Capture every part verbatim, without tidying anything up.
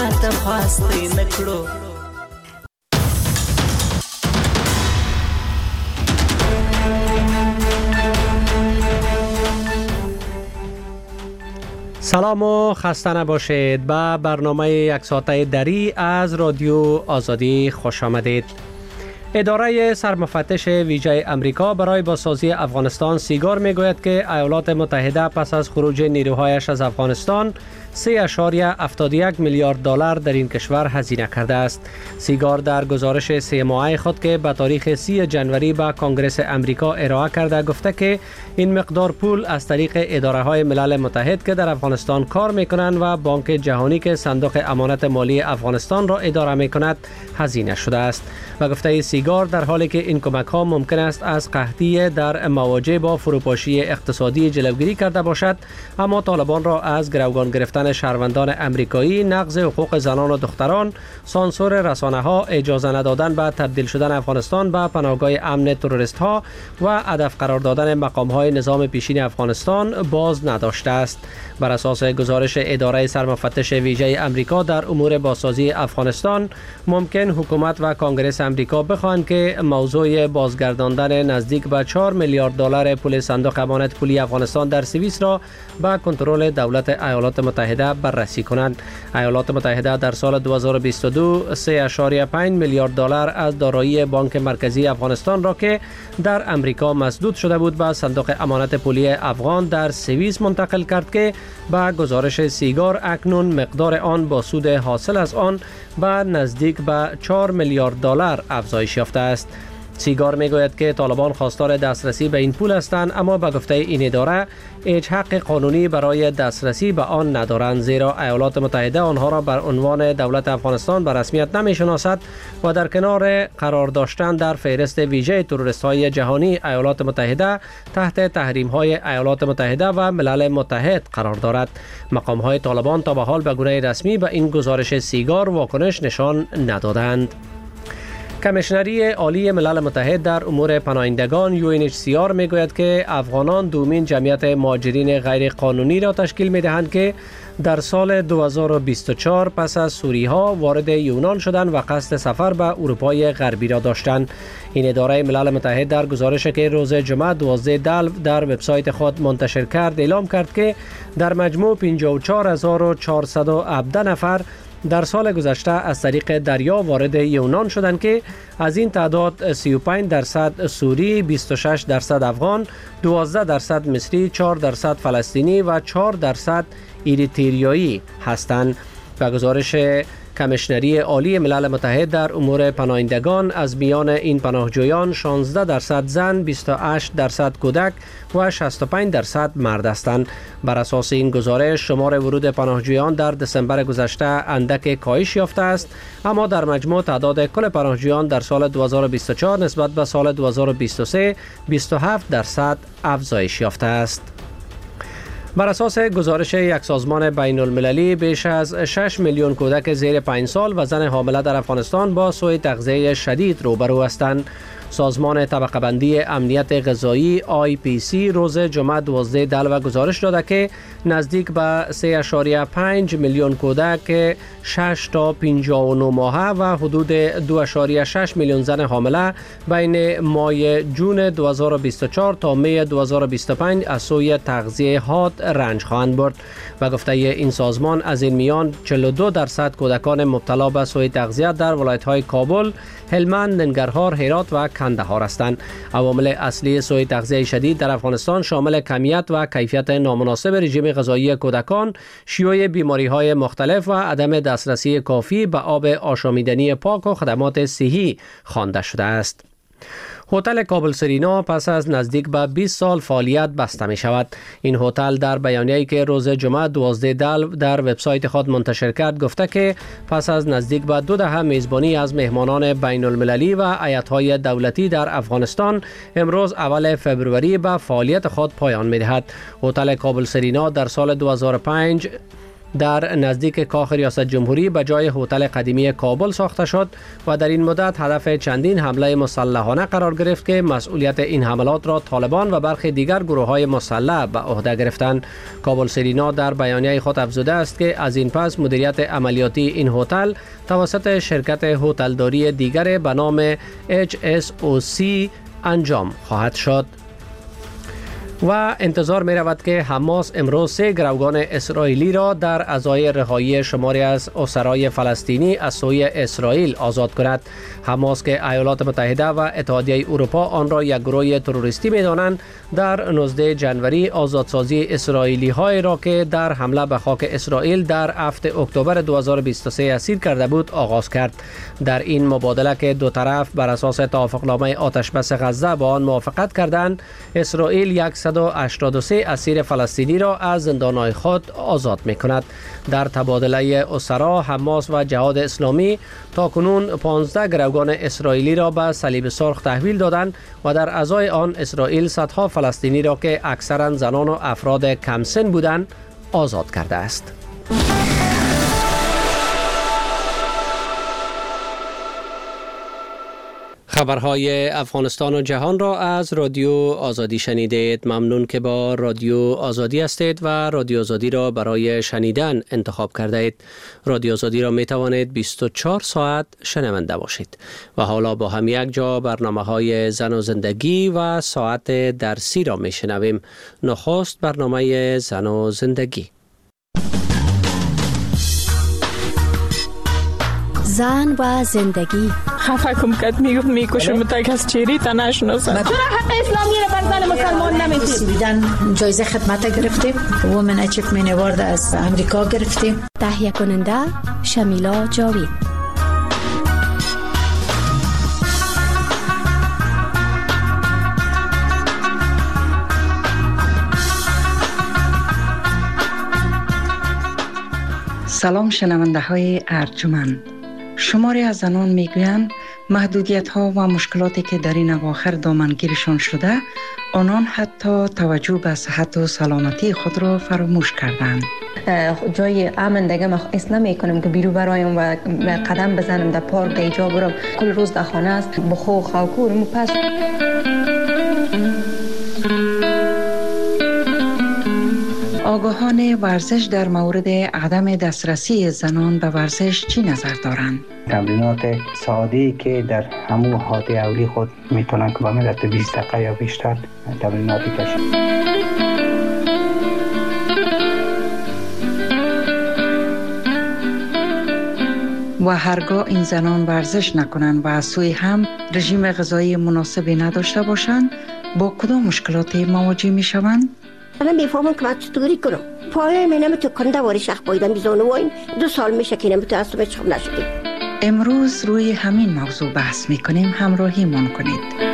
چاته خواستي نکړو. سلام و خسته نباشید. به برنامه یک ساعته دری از رادیو آزادی خوش آمدید. اداره سرمفتش ویژه امریکا برای بازسازی افغانستان سیگار میگوید که ایالات متحده پس از خروج نیروهایش از افغانستان سه اشاریه هفتاد و یک میلیارد دلار در این کشور هزینه کرده است. سیگار در گزارش سه ماهه خود که به تاریخ سی جنوری به کنگره امریکا ارائه کرده گفته که این مقدار پول از طریق اداره های ملل متحد که در افغانستان کار میکنند و بانک جهانی که صندوق امانت مالی افغانستان را اداره میکند هزینه شده است. و گفته سیگار در حالی که این کمک ها ممکن است از قحطی در مواجه با فروپاشی اقتصادی جلوگیری کرده باشد، اما طالبان را از گروگان گرفتن شهروندان امریکایی، نقض حقوق زنان و دختران، سانسور رسانه ها، اجازه ندادن به تبدیل شدن افغانستان به پناهگاه امن تروریست ها و هدف قرار دادن مقام های نظام پیشین افغانستان باز نداشته است. بر اساس گزارش اداره سرمفتش ویژه امریکا در امور بازسازی افغانستان، ممکن حکومت و کنگره امریکا بخواهند که موضوع بازگرداندن نزدیک به چهار میلیارد دلار پول صندوق امانت پولی افغانستان در سوئیس را به کنترل دولت ایالات متحده بررسی کنند. ایالات متحده در سال دو هزار و بیست و دو سه اشاریه پنج میلیارد دلار از دارایی بانک مرکزی افغانستان را که در امریکا مسدود شده بود به صندوق امانت پولی افغان در سوئیس منتقل کرد که با گزارش سیگار اکنون مقدار آن با سود حاصل از آن به نزدیک به چهار میلیارد دلار افزایش یافته است. سیگار میگوید که طالبان خواستار دسترسی به این پول هستند، اما به گفته این اداره هیچ حق قانونی برای دسترسی به آن ندارند، زیرا ایالات متحده آنها را بر عنوان دولت افغانستان به رسمیت نمیشناسد و در کنار قرار داشتن در فهرست ویژه تروریست های جهانی، ایالات متحده تحت تحریم های ایالات متحده و ملل متحد قرار دارد. مقام های طالبان تا به حال به گونه رسمی به این گزارش سیگار واکنش نشان ندادند. کمیشنری عالی ملل متحد در امور پناهندگان یو ان اچ سی آر میگوید که افغانان دومین جمعیت مهاجرین غیر قانونی را تشکیل میدهند که در سال دو هزار و بیست و چهار پس از سوری ها وارد یونان شدند و قصد سفر به اروپای غربی را داشتند. این اداره ملل متحد در گزارشی که روز جمعه دوازده دلو در وبسایت خود منتشر کرد اعلام کرد که در مجموع پنجاه و چهار هزار و چهارصد و هفده نفر در سال گذشته از طریق دریا وارد یونان شدند که از این تعداد سی و پنج درصد سوری، بیست و شش درصد افغان، دوازده درصد مصری، چهار درصد فلسطینی و چهار درصد اریتریایی هستند. و گزارش کمیشنری عالی ملل متحد در امور پناهندگان از میان این پناهجویان شانزده درصد زن، بیست و هشت درصد کودک و شصت و پنج درصد مرد هستند. بر اساس این گزارش شمار ورود پناهجویان در دسامبر گذشته اندک کاهش یافته است، اما در مجموع تعداد کل پناهجویان در سال دو هزار و بیست و چهار نسبت به سال دو هزار و بیست و سه بیست و هفت درصد افزایش یافته است. بر اساس گزارش یک سازمان بین المللی بیش از شش میلیون کودک زیر پنج سال و زن حامله در افغانستان با سوء تغذیه شدید روبرو هستند. سازمان طبقه بندی امنیت غذایی آی پی سی روز جمعه دوازده دلو گزارش داده که نزدیک به سه اشاریه پنج میلیون کودک شش تا پنجاه و نه ماهه و حدود دو اشاریه شش میلیون زن حامله بین ماه جون دو هزار و بیست و چهار تا می دو هزار و بیست و پنج از سوی تغذیه حاد رنج خواهند برد. و گفته این سازمان از این میان چهل و دو درصد کودکان مبتلا به سوء تغذیه در ولایت‌های کابل، هلمند، ننگرهار، هرات و کندهار هستند. عوامل اصلی سوء تغذیه شدید در افغانستان شامل کمیت و کیفیت نامناسب رژیم غذایی کودکان، شیوع بیماری‌های مختلف و عدم دسترسی کافی به آب آشامیدنی پاک و خدمات صحی خوانده شده است. هتل کابل سرینا پس از نزدیک به بیست سال فعالیت بسته می شود. این هتل در بیانیه‌ای که روز جمعه دوازده دلو در وبسایت خود منتشر کرد گفته که پس از نزدیک به دو دهه میزبانی از مهمانان بین المللی و هیئت‌های دولتی در افغانستان، امروز اول فبروری به فعالیت خود پایان می دهد. هتل کابل سرینا در سال دو هزار و پنج در نزدیک کاخ ریاست جمهوری به جای هتل قدیمی کابل ساخته شد و در این مدت هدف چندین حمله مسلحانه قرار گرفت که مسئولیت این حملات را طالبان و برخی دیگر گروه‌های مسلح به عهده گرفتند. کابل سرینا در بیانیه خود افزوده است که از این پس مدیریت عملیاتی این هتل توسط شرکت هتلداری دیگر به نام اچ اس او سی انجام خواهد شد. و انتظار می رود که حماس امروز سه گروگان اسرائیلی را در ازای رهایی شماری از اسرای فلسطینی از سوی اسرائیل آزاد کند. حماس که ایالات متحده و اتحادیه اروپا آن را یک گروه تروریستی می دانند، در نوزدهم ژانویه آزادسازی اسرائیلی های را که در حمله به خاک اسرائیل در هفتم اکتبر دو هزار و بیست و سه اسیر کرده بود آغاز کرد. در این مبادله که دو طرف بر اساس توافقنامه آتش بس غزه با آن موافقت کردند، اسرائیل صد و هشتاد و سه اسیر فلسطینی را از زندانهای خود آزاد می کند. در تبادله اسرا، حماس و جهاد اسلامی تاکنون پانزده گروگان اسرائیلی را به صلیب سرخ تحویل دادند و در ازای آن اسرائیل صدها فلسطینی را که اکثرا زنان و افراد کم سن بودند آزاد کرده است. خبرهای افغانستان و جهان را از رادیو آزادی شنیدید. ممنون که با رادیو آزادی هستید و رادیو آزادی را برای شنیدن انتخاب کرده اید. رادیو آزادی را می توانید بیست و چهار ساعت شنونده باشید. و حالا با هم یک جا برنامه های زن و زندگی و ساعت درسی را می شنویم. نخست برنامه زن و زندگی. زن و زندگی. خفه کم کد میگفت میکشم تا کس چیری تا نشناسم. چرا حق اسلامی رو بر زن مسلمان نمیدید؟ بیدن جایزه خدمت گرفتیم. وومن اچیومنت اوارد از امریکا گرفتیم. تهیه کننده شمیلا جاوید. سلام شنونده های ارجمند. شماری از زنان میگویند محدودیت ها و مشکلاتی که در این اواخر دامنگیرشان شده، آنان حتی توجه به صحت و سلامتی خود را فراموش کردند. جای امن دیگه من حس نمی‌کنم که بیرون برایم و قدم بزنم در پارک در اینجا برم. کل روز در خانه است بخو خاکورم پس. آگاهان ورزش در مورد عدم دسترسی زنان به ورزش چی نظر دارند؟ تمرینات ساده‌ای که در همون حالت اولی خود میتونن که به مدت بیست دقیقه یا بیشتر تمریناتی کشن. و هرگاه این زنان ورزش نکنند و از سوی هم رژیم غذایی مناسبی نداشته باشند، با کدام مشکلاتی مواجه میشوند؟ من میفهمم که من چطوری کنم. پایه من نمیتونه کنده واری شخ بایدم بیزانه وایم دو سال میشه که نمیتونه از تو بچخم نشدیم. امروز روی همین موضوع بحث میکنیم. همراهی من کنید.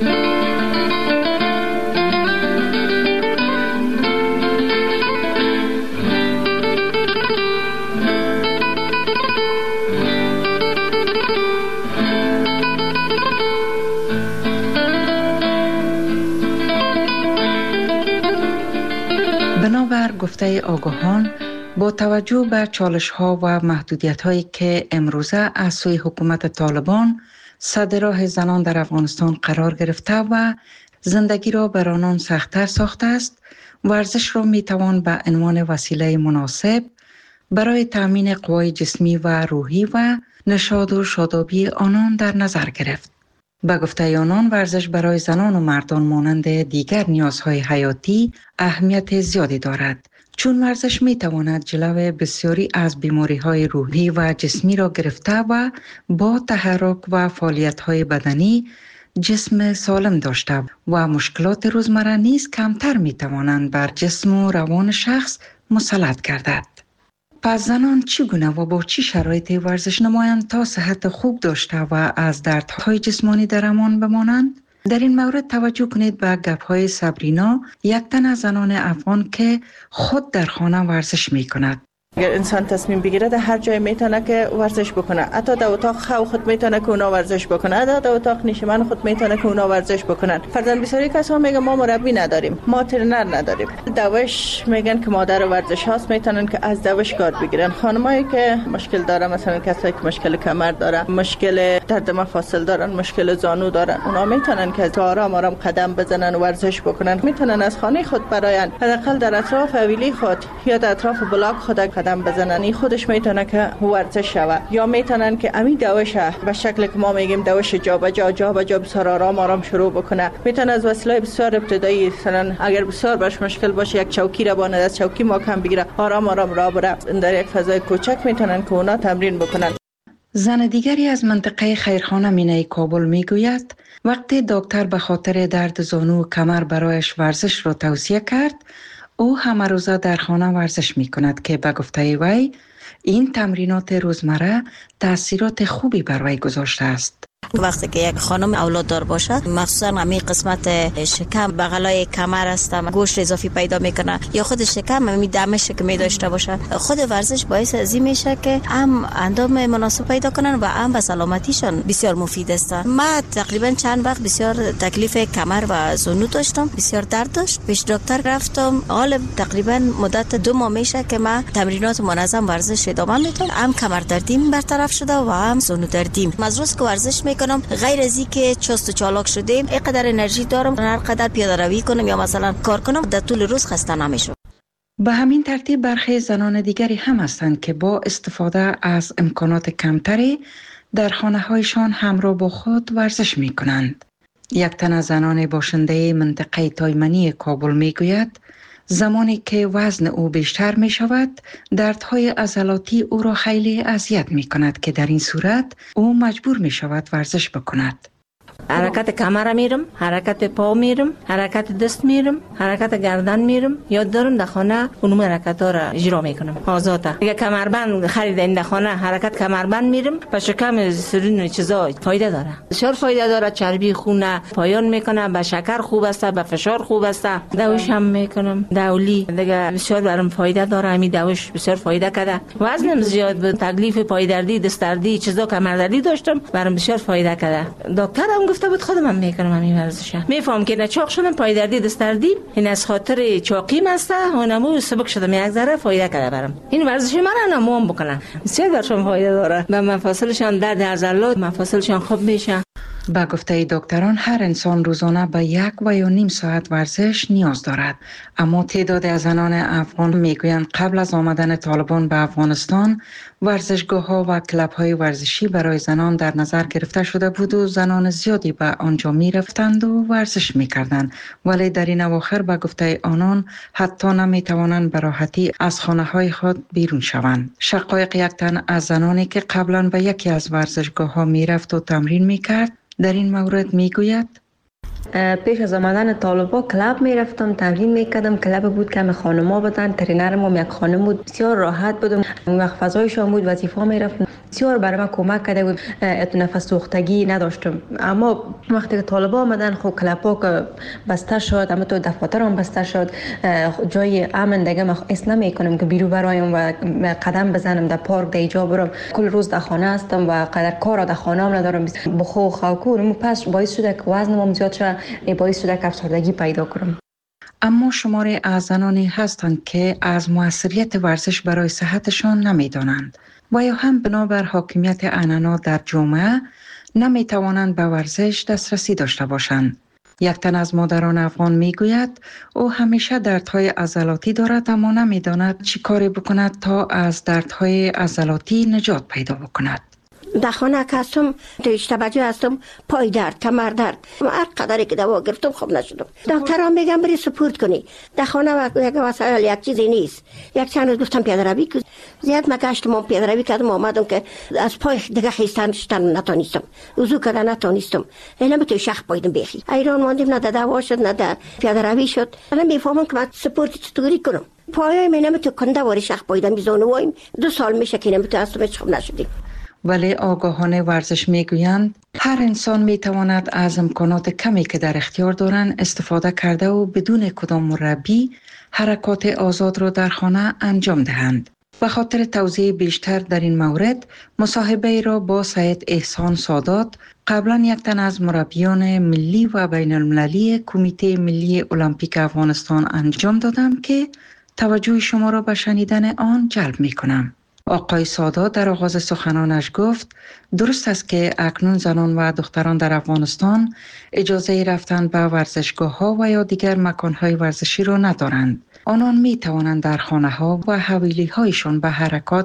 بنابر گفته آگاهان، با توجه به چالش ها و محدودیت هایی که امروزه از سوی حکومت طالبان سد راه زنان در افغانستان قرار گرفته و زندگی را بر آنان سخت‌تر ساخته است، ورزش را می توان به عنوان وسیله مناسب برای تامین قوای جسمی و روحی و نشاط و شادابی آنان در نظر گرفت. به گفته آنان، ورزش برای زنان و مردان مانند دیگر نیازهای حیاتی اهمیت زیادی دارد، چون ورزش می تواند جلو بسیاری از بیماری‌های روحی و جسمی را گرفته و با تحرک و فعالیت‌های بدنی جسم سالم داشته و مشکلات روزمره نیز کمتر می توانند بر جسم و روان شخص مسلط گردد. پس زنان چگونه و با چی شرایطی ورزش نمایند تا صحت خوب داشته و از دردهای جسمانی در امان بمانند؟ در این مورد توجه کنید به گپ‌های صبرینا، یک تن از زنان افغان که خود در خانه ورزش می کند. اگر انسان تصمیم بگیره در هر جای میتونه که ورزش بکنه، حتی در اتاق خواب خود میتونه که اونا ورزش بکنه، حتی در اتاق نشیمن خود میتونه که اونا ورزش بکنن. فرضاً بسیاری کسا میگن ما مربی نداریم، ما ترینر نداریم. دوش میگن که مادر ورزش هاست میتونن که از دوش کار بگیرن. خانمایی که مشکل داره، مثلا کسایی که مشکل کمر داره، مشکل درد مفاصل دارن، مشکل زانو دارن، اونا میتونن که آرام آرام قدم بزنن و ورزش بکنن. میتونن از خانه خود برایان حداقل در اطراف حویلی خود یا در اطراف بلاک خود قدم بزنن. این خودش میتونه که ورزش شود. یا میتونن که امی دوش به شکل که ما میگیم دوش جابجا جابجا بسیار آرام آرام شروع بکنه. میتونه از وسیله بسیار ابتدایی، مثلا اگر بسیار باش مشکل باشه یک چوکی را باند، از چوکی محکم بگیره، آرام آرام راه بره. در یک فضای کوچک میتونن که اونا تمرین بکنن. زن دیگری از منطقه خیرخانه مینای کابل میگوید وقتی دکتر به خاطر درد زانو و کمر برایش ورزش را توصیه کرد، او همه روزه در خانه ورزش می کند که به گفته وی این تمرینات روزمره تأثیرات خوبی بر وی گذاشته است. وقتی که یک خانم اولاد دار باشد، مخصوصا همین قسمت شکم بغلای کمر است، گوشت اضافی پیدا میکنه یا خود شکم همین دمش که می داشته باشه، خود ورزش باعث از این میشه که هم اندام مناسب پیدا کنن و هم به سلامتیشان بسیار مفید است. ما تقریبا چند وقت بسیار تکلیف کمر و زانو داشتم، بسیار درد داشت، پیش دکتر رفتم. حالا تقریبا مدت دو ماه میشه که ما تمرینات منظم ورزش ادامه میدم، هم کمر دردیم برطرف شده و هم زانو دردیم. از روز که ورزش میکنم غیر از اینکه چست و چالاک شدیم، اینقدر انرژی دارم هر قدر پیاده روی کنم یا مثلا کار کنم در طول روز خسته نمیشم. به همین ترتیب برخی زنان دیگری هم هستند که با استفاده از امکانات کمتری در خانه هایشان همراه با خود ورزش می کنند. یک تن از زنان باشنده منطقه تایمنی کابل می گوید زمانی که وزن او بیشتر می شود، دردهای عضلاتی او را خیلی اذیت می کند که در این صورت او مجبور می شود ورزش بکند. حرکت کمر میرم، حرکت پا میرم، حرکت دست میرم، حرکت گردن میرم. یاد دارم در خانه اونم حرکت ها را اجرا میکنم آزاده. اگه کمربند خریدم در خانه حرکت کمربند میرم، به شکم سرین چیزا فایده داره، بسیار فایده داره. چربی خون پایان میکنه، به شکر خوب است، به فشار خوب است. دوش هم میکنم، دولی دیگه بسیار برام فایده داره. همین دوش بسیار فایده کرده. وزنم زیاد بود، تکلیف پای دردی، دست دردی، چیزا کمر دردی داشتم، برام بسیار فایده کرده. دکترم گفته بود خودم هم میکنم همین ورزش. میفهم که نچاق شدم، پای دردی دست دردی، این از خاطر چاقی مسته اونمو سبک شدم، یک ذره فایده کرده برام. این ورزش من نموم بکنم، بسیار برشون فایده داره. به مفاصلشان درد عضلات، مفاصلشان خوب میشه. با گفته دکتران هر انسان روزانه به یک و یا نیم ساعت ورزش نیاز دارد، اما تعداد از زنان افغان میگویند قبل از آمدن طالبان به افغانستان ورزشگاه ها و کلب های ورزشی برای زنان در نظر گرفته شده بود و زنان زیادی به آنجا می رفتند و ورزش می کردند، ولی در این اواخر به گفته آنان حتی نمی توانند به راحتی از خانه های خود بیرون شوند. شقایق یک تن از زنانی که قبلا به یکی از ورزشگاه ها می رفت و تمرین می کرد در این مورد می گوید پیش از آمدن طالبا کلاب می رفتم، تمرین می کردم. کلاب بود که خانما بودن، ترینرم هم یک خانم بود، بسیار راحت بودم. وقت فضایشان بود، وظیفه می رفتم، بسیار برای من کمک کرده بود. نفس سوختگی نداشتم. اما وقتی که طالبا آمدن خب کلابا که بسته شد، اما تو دفاتر هم بسته شد، جای امن دیگه من حس نمی کنم که بیرون برایم و قدم بزنم در پارک در اینجا برم. کل روز در خانه هستم و قدر کار در خانه هم ندارم. بخو خاکور پس باعث شده که وزنم زیاد شد، باعث شده که افسردگی پیدا کنم. اما شماری از زنانی هستند که از موثریت ورزش برای صحتشان نمیدانند و یا هم بنابر حاکمیت عنانا در جامعه نمی توانند به ورزش دسترسی داشته باشند. یک تن از مادران افغان می گوید او همیشه دردهای عضلاتی دارد اما نمی داند چی کاری بکند تا از دردهای عضلاتی نجات پیدا بکند. در خانه که هستم اشتباجه هستم، پای درد، کمر درد، هر قدری که دوا گرفتم خوب نشدم. دکترها میگن بری سپورت کنی. در خانه یک وسایل یک چیزی نیست. یک چند روز گفتم پیاده روی کنم، زیاد مگشتم و پیاده روی کردم، آمدم که از پای دیگه خیستن شدن نتونستم، وضو کردن نتونستم. اینا به تو شخ پایدم بخی ایران ماندیم، نه دوا شد نه در پیاده روی شد. الان میفهمم که من سپورت چطوری کنم. پای منم تو کنده واری شخ پایدم بیزانوایم. دو سال میشه که نمیتو هستم خوب نشدیم. ولی آگاهان ورزش میگویند هر انسان میتواند از امکانات کمی که در اختیار دارند استفاده کرده و بدون کدام مربی حرکات آزاد را در خانه انجام دهند. به خاطر توضیح بیشتر در این مورد مصاحبه را با سید احسان سادات، قبلا یک تن از مربیان ملی و بین المللی کمیته ملی المپیک افغانستان انجام دادم که توجه شما را به شنیدن آن جلب می کنم. آقای سادات در آغاز سخنانش گفت درست است که اکنون زنان و دختران در افغانستان اجازه رفتن به ورزشگاه ها و یا دیگر مکان های ورزشی را ندارند. آنان می توانند در خانه ها و حویلی هایشان به حرکات